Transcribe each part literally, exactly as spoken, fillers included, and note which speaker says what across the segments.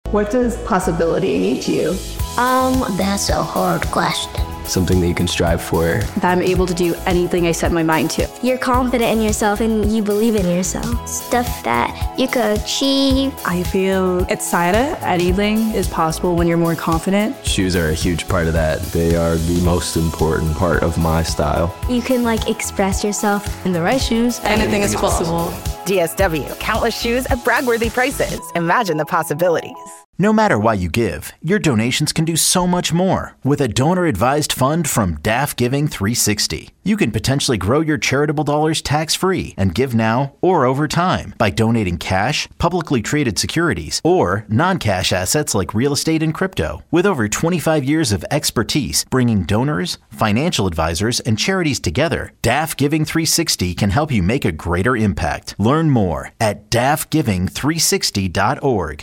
Speaker 1: What does possibility mean to you?
Speaker 2: Um, that's a hard question.
Speaker 3: Something that you can strive for.
Speaker 4: That I'm able to do anything I set my mind to.
Speaker 5: You're confident in yourself and you believe in yourself. Stuff that you could achieve.
Speaker 4: I feel excited. Anything is possible when you're more confident.
Speaker 3: Shoes are a huge part of that.
Speaker 6: They are the most important part of my style.
Speaker 5: You can like express yourself.
Speaker 4: In the right shoes, anything is possible.
Speaker 7: D S W, countless shoes at brag-worthy prices. Imagine the possibilities.
Speaker 8: No matter what you give, your donations can do so much more. With a donor-advised fund from D A F Giving three sixty, you can potentially grow your charitable dollars tax-free and give now or over time by donating cash, publicly traded securities, or non-cash assets like real estate and crypto. With over twenty-five years of expertise bringing donors, financial advisors, and charities together, D A F Giving three sixty can help you make a greater impact. Learn more at D A F giving three sixty dot org.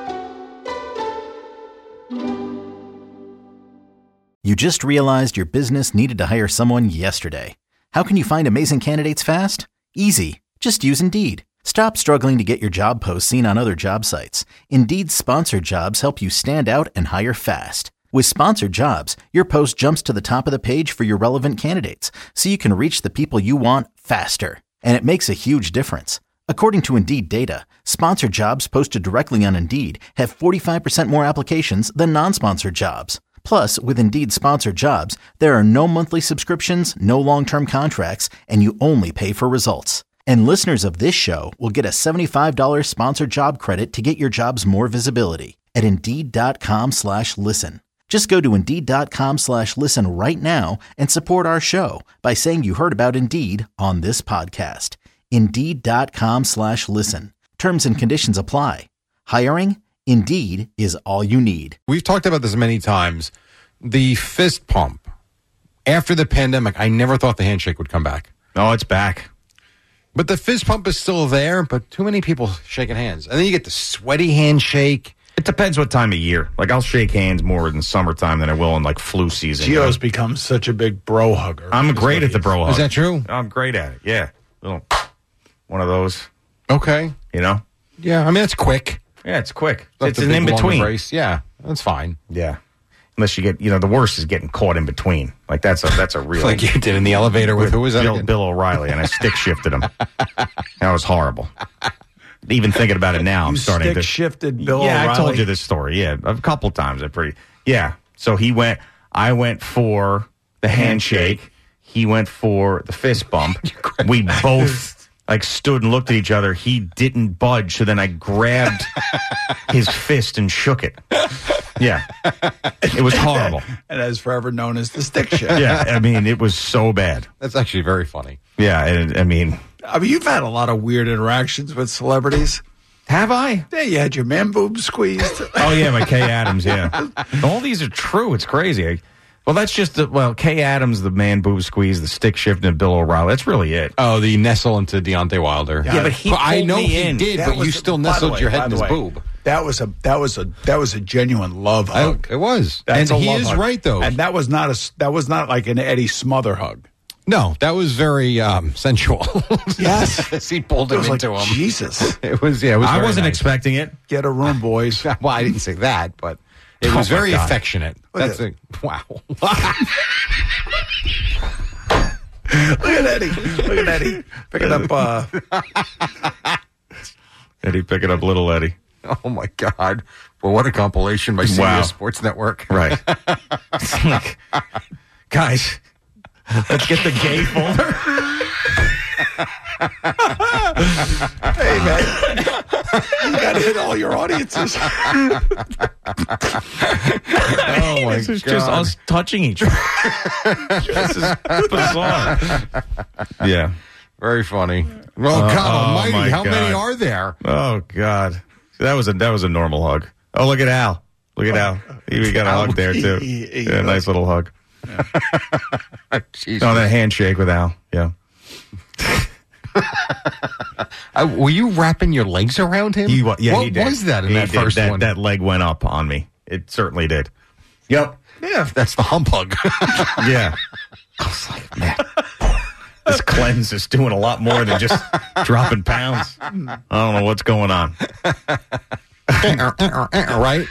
Speaker 8: You just realized your business needed to hire someone yesterday. How can you find amazing candidates fast? Easy. Just use Indeed. Stop struggling to get your job posts seen on other job sites. Indeed's sponsored jobs help you stand out and hire fast. With sponsored jobs, your post jumps to the top of the page for your relevant candidates, so you can reach the people you want faster. And it makes a huge difference. According to Indeed data, sponsored jobs posted directly on Indeed have forty-five percent more applications than non-sponsored jobs. Plus, with Indeed sponsored jobs, there are no monthly subscriptions, no long-term contracts, and you only pay for results. And listeners of this show will get a seventy-five dollars sponsored job credit to get your jobs more visibility at Indeed.com slash listen. Just go to Indeed.com slash listen right now and support our show by saying you heard about Indeed on this podcast. Indeed.com slash listen. Terms and conditions apply. Hiring? Indeed is all you need.
Speaker 9: We've talked about this many times. The fist pump. After the pandemic, I never thought the handshake would come back.
Speaker 10: Oh, it's back.
Speaker 9: But the fist pump is still there, but too many people shaking hands. And then you get the sweaty handshake.
Speaker 10: It depends what time of year. Like, I'll shake hands more in summertime than I will in, like, flu season.
Speaker 11: Gio's you know? become such a big bro hugger.
Speaker 10: I'm great at the bro hug.
Speaker 9: Is that true?
Speaker 10: I'm great at it, yeah. Little one of those.
Speaker 9: Okay.
Speaker 10: You know?
Speaker 9: Yeah, I mean, it's quick.
Speaker 10: Yeah, it's quick.
Speaker 9: Let
Speaker 10: it's an in-between.
Speaker 9: Yeah, that's fine.
Speaker 10: Yeah. Unless you get, you know, the worst is getting caught in between. Like, that's a that's a real...
Speaker 9: like you did in the elevator with, who was that
Speaker 10: Bill,
Speaker 9: again?
Speaker 10: Bill O'Reilly, and I stick shifted him. That was horrible. Even thinking about it now,
Speaker 11: you
Speaker 10: I'm starting
Speaker 11: stick
Speaker 10: to...
Speaker 11: shifted Bill
Speaker 10: yeah,
Speaker 11: O'Reilly?
Speaker 10: I told you this story, yeah, a couple times. I pretty... Yeah, so he went... I went for the handshake. He went for the fist bump. We both... like stood and looked at each other. He didn't budge, so then I grabbed his fist and shook it. Yeah. It was horrible.
Speaker 11: And as forever known as the stick shift.
Speaker 10: Yeah, I mean, it was so bad.
Speaker 9: That's actually very funny.
Speaker 10: Yeah, and, I mean...
Speaker 11: I mean, you've had a lot of weird interactions with celebrities.
Speaker 10: Have I?
Speaker 11: Yeah, you had your man boob squeezed.
Speaker 10: Oh, yeah, my Kay Adams, yeah. All these are true. It's crazy. I, Well, that's just, the, well, Kay Adams, the man boob squeeze, the stick shift, and Bill O'Reilly. That's really it.
Speaker 9: Oh, the nestle into Deontay Wilder.
Speaker 10: Yeah, yeah but he pulled
Speaker 9: I know
Speaker 10: me
Speaker 9: he
Speaker 10: in.
Speaker 9: did,
Speaker 11: that
Speaker 9: but you
Speaker 11: was,
Speaker 9: still nestled
Speaker 11: way,
Speaker 9: your head in his
Speaker 11: way,
Speaker 9: boob.
Speaker 11: That was a that was a that was a genuine love hug.
Speaker 9: I, it was,
Speaker 11: That's
Speaker 9: and
Speaker 11: a
Speaker 9: he
Speaker 11: love
Speaker 9: is
Speaker 11: hug.
Speaker 9: right though.
Speaker 11: And that was not a that was not like an Eddie Smother hug.
Speaker 9: No, that was very um, sensual.
Speaker 11: Yes,
Speaker 9: as he pulled him
Speaker 11: it was
Speaker 9: into
Speaker 11: like,
Speaker 9: him.
Speaker 11: Jesus,
Speaker 9: it was. Yeah, it was.
Speaker 10: I wasn't
Speaker 9: nice.
Speaker 10: expecting it.
Speaker 11: Get a room, boys.
Speaker 9: Well, I didn't say that, but it
Speaker 10: Oh
Speaker 9: was very
Speaker 10: God.
Speaker 9: affectionate.
Speaker 11: Look
Speaker 9: That's a, wow.
Speaker 11: Look at Eddie. Look at Eddie picking up. Uh...
Speaker 10: Eddie picking up little Eddie.
Speaker 9: Oh my God! Well, what a compilation by C B S
Speaker 10: Wow.
Speaker 9: Sports Network.
Speaker 10: Right. It's like, guys, let's get the gay folder.
Speaker 11: Hey man, you got to hit all your audiences.
Speaker 9: Oh my
Speaker 10: This is
Speaker 9: God!
Speaker 10: just us touching each other. This is bizarre. Yeah.
Speaker 9: Very funny. Well,
Speaker 10: Uh,
Speaker 9: God
Speaker 10: oh,
Speaker 9: Almighty,
Speaker 10: my
Speaker 9: how many
Speaker 10: God.
Speaker 9: are there?
Speaker 10: Oh God, that was a that was a normal hug. Oh, look at Al. Look at Al. He got a hug there too.
Speaker 11: He- he-
Speaker 10: Yeah, nice little hug.
Speaker 9: Jeez.
Speaker 10: Oh, that handshake with Al. Yeah.
Speaker 9: Uh, were you wrapping your legs around him?
Speaker 10: He wa- yeah,
Speaker 9: what
Speaker 10: he did.
Speaker 9: was that in
Speaker 10: He
Speaker 9: that
Speaker 10: did.
Speaker 9: first
Speaker 10: that,
Speaker 9: one?
Speaker 10: That leg went up on me. It certainly did. Yep.
Speaker 9: Yeah, that's the hump hug.
Speaker 10: Yeah. I was like, man, this cleanse is doing a lot more than just dropping pounds. I don't know what's going on.
Speaker 9: right?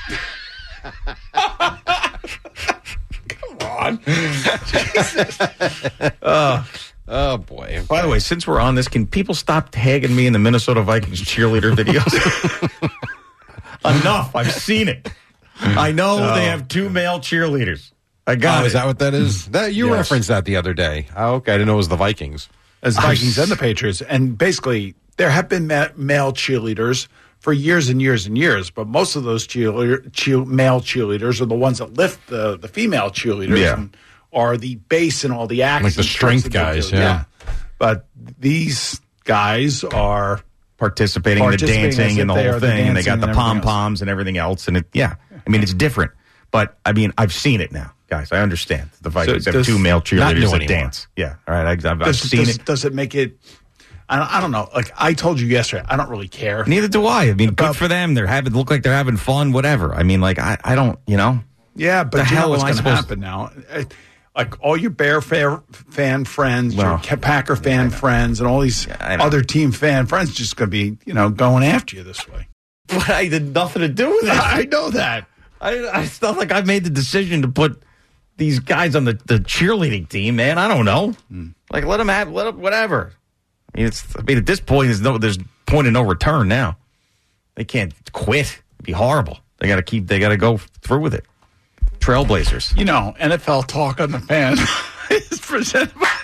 Speaker 10: Come on. Jesus. Oh.
Speaker 9: Oh, boy. Okay.
Speaker 10: By the way, since we're on this, can people stop tagging me in the Minnesota Vikings cheerleader videos? Enough. I've seen it. I know oh. they have two male cheerleaders. I got
Speaker 9: oh,
Speaker 10: it.
Speaker 9: Is that what that is? That You yes. referenced that the other day. Oh, okay. I didn't know it was the Vikings.
Speaker 11: As Vikings and the Patriots. And basically, there have been ma- male cheerleaders for years and years and years, but most of those cheerleader, cheer, male cheerleaders are the ones that lift the, the female cheerleaders
Speaker 10: yeah.
Speaker 11: and are the base and all the acts.
Speaker 9: Like the strength guys, yeah. yeah.
Speaker 11: But these guys are
Speaker 10: participating, participating in the dancing and the whole thing, the and they got the pom-poms and everything else. And it, yeah, I mean, it's different. But, I mean, I've seen it now, guys. I understand. The Vikings so have two male cheerleaders that dance. Yeah, all right, I've, I've
Speaker 11: does,
Speaker 10: seen
Speaker 11: does,
Speaker 10: it.
Speaker 11: Does it make it... I don't, I don't know. Like I told you yesterday, I don't really care.
Speaker 10: Neither do I. I mean, about, good for them. They're having look like they're having fun. Whatever. I mean, like I, I don't. You know.
Speaker 11: Yeah, but
Speaker 10: the
Speaker 11: you
Speaker 10: hell
Speaker 11: know what's
Speaker 10: going to
Speaker 11: happen now? Like all your Bear fan friends, well, your Packer fan yeah, friends, and all these yeah, other team fan friends, just going to be, you know, going after you this way.
Speaker 10: But I did nothing to do with it.
Speaker 11: I know that.
Speaker 10: I, I felt like I made the decision to put these guys on the, the cheerleading team. Man, I don't know. Mm. Like let them have, let them whatever. I mean, it's, I mean, at this point, there's no, there's point of no return now. They can't quit. It'd be horrible. They got to keep, they got to go through with it. Trailblazers.
Speaker 11: You know, N F L Talk on the Fan is presented by.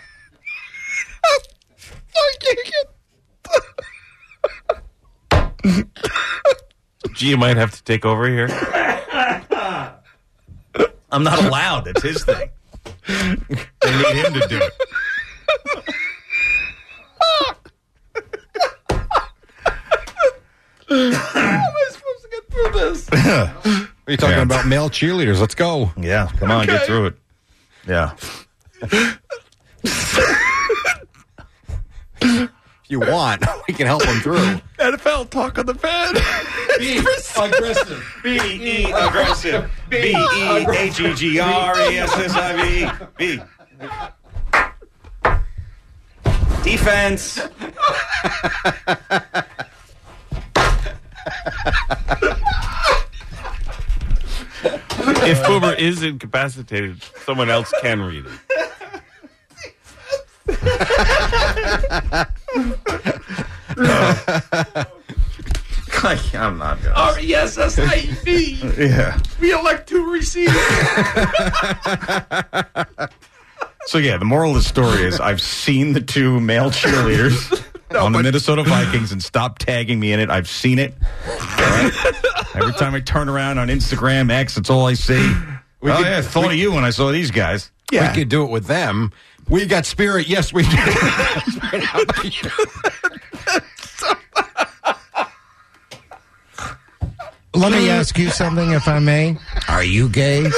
Speaker 11: I
Speaker 6: can't get. Gee, you might have to take over here.
Speaker 10: I'm not allowed. It's his thing. I need him to do it.
Speaker 11: How am I supposed to get through this?
Speaker 9: Are you talking yeah. about male cheerleaders? Let's go.
Speaker 10: Yeah, come on, okay. Get through it. Yeah.
Speaker 9: If you want, we can help them through.
Speaker 11: N F L Talk on the Fan.
Speaker 10: Be aggressive. B E aggressive. B E H E G R E S S I V. B. Defense.
Speaker 6: If Boomer is incapacitated, someone else can read it.
Speaker 10: uh, I'm not going to.
Speaker 11: R E S S I V.
Speaker 10: Yeah.
Speaker 11: We elect to receive.
Speaker 10: So, yeah, the moral of the story is I've seen the two male cheerleaders no, on the Minnesota Vikings and stop tagging me in it. I've seen it. All right? Every time I turn around on Instagram, X, that's all I see. We oh, could, yeah, I thought we, of you when I saw these guys.
Speaker 9: Yeah. We could do it with them. We got spirit. Yes, we do.
Speaker 12: Let me ask you something, if I may. Are you gay?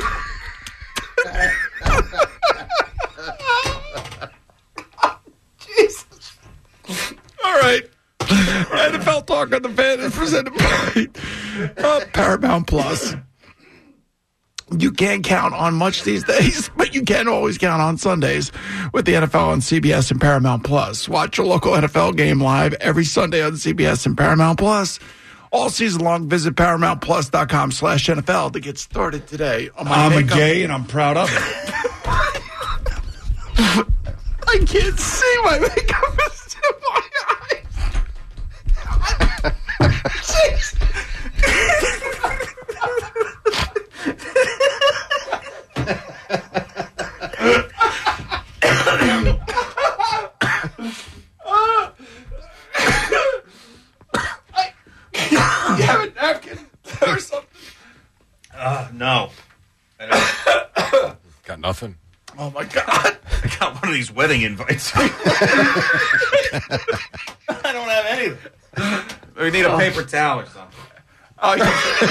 Speaker 11: Jesus. All right. N F L Talk on the Fan is presented by uh, Paramount Plus. You can't count on much these days, but you can always count on Sundays with the N F L on C B S and Paramount Plus. Watch your local N F L game live every Sunday on C B S and Paramount Plus. All season long, visit ParamountPlus.com slash NFL to get started today. On my
Speaker 12: I'm
Speaker 11: makeup.
Speaker 12: a gay and I'm proud of it.
Speaker 11: I can't see my makeup is in my eyes. Jeez. You have a napkin or something?
Speaker 10: Uh, no.
Speaker 9: Got nothing.
Speaker 11: Oh, my God.
Speaker 10: I got one of these wedding invites. I don't have anything. We need a oh. paper towel or something.
Speaker 11: Oh, yeah.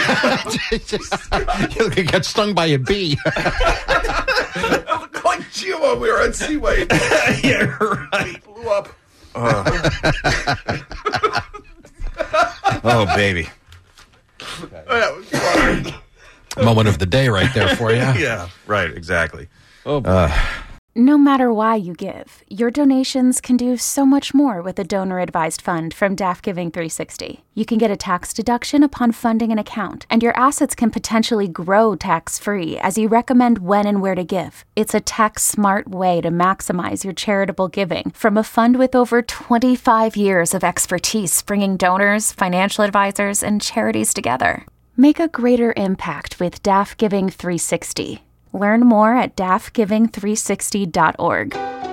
Speaker 9: You got stung by a bee.
Speaker 11: I look like Gio when we were at Seaway.
Speaker 10: Yeah, right.
Speaker 11: Blew up.
Speaker 10: Uh. Oh, baby.
Speaker 11: Okay. Oh, that was fun.
Speaker 9: Moment of the day right there for you.
Speaker 10: Yeah, right, exactly.
Speaker 9: Oh, boy.
Speaker 10: Uh,
Speaker 13: No matter why you give, your donations can do so much more with a donor-advised fund from D A F Giving three sixty. You can get a tax deduction upon funding an account, and your assets can potentially grow tax-free as you recommend when and where to give. It's a tax-smart way to maximize your charitable giving from a fund with over twenty-five years of expertise bringing donors, financial advisors, and charities together. Make a greater impact with D A F Giving three sixty. Learn more at D A F giving three sixty dot org.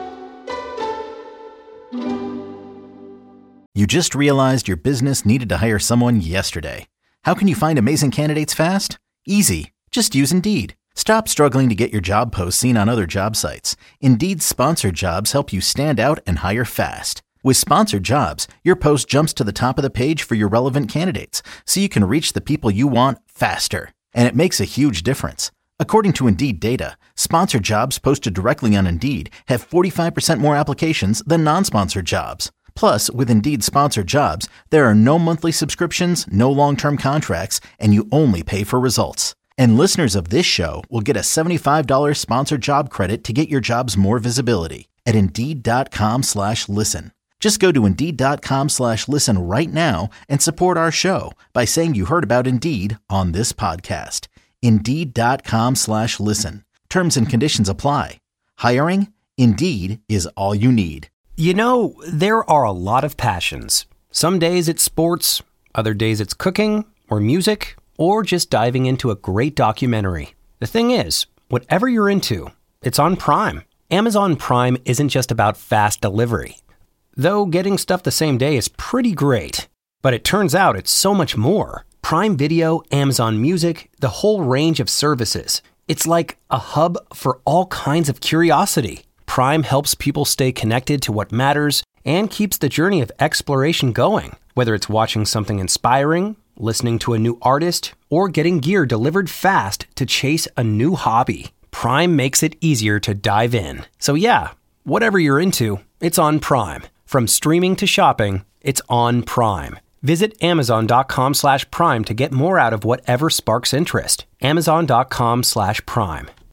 Speaker 8: You just realized your business needed to hire someone yesterday. How can you find amazing candidates fast? Easy. Just use Indeed. Stop struggling to get your job posts seen on other job sites. Indeed's sponsored jobs help you stand out and hire fast. With sponsored jobs, your post jumps to the top of the page for your relevant candidates, so you can reach the people you want faster. And it makes a huge difference. According to Indeed data, sponsored jobs posted directly on Indeed have forty-five percent more applications than non-sponsored jobs. Plus, with Indeed sponsored jobs, there are no monthly subscriptions, no long-term contracts, and you only pay for results. And listeners of this show will get a seventy-five dollars sponsored job credit to get your jobs more visibility at Indeed.com slash listen. Just go to Indeed.com slash listen right now and support our show by saying you heard about Indeed on this podcast. Indeed.com slash listen. Terms and conditions apply. Hiring? Indeed is all you need.
Speaker 14: You know, there are a lot of passions. Some days it's sports, other days it's cooking or music, or just diving into a great documentary. The thing is, whatever you're into, it's on Prime. Amazon Prime isn't just about fast delivery. Though getting stuff the same day is pretty great. But it turns out it's so much more. Prime Video, Amazon Music, the whole range of services. It's like a hub for all kinds of curiosity. Prime helps people stay connected to what matters and keeps the journey of exploration going. Whether it's watching something inspiring, listening to a new artist, or getting gear delivered fast to chase a new hobby, Prime makes it easier to dive in. So yeah, whatever you're into, it's on Prime. From streaming to shopping, it's on Prime. Visit Amazon.com slash Prime to get more out of whatever sparks interest. Amazon.com slash Prime.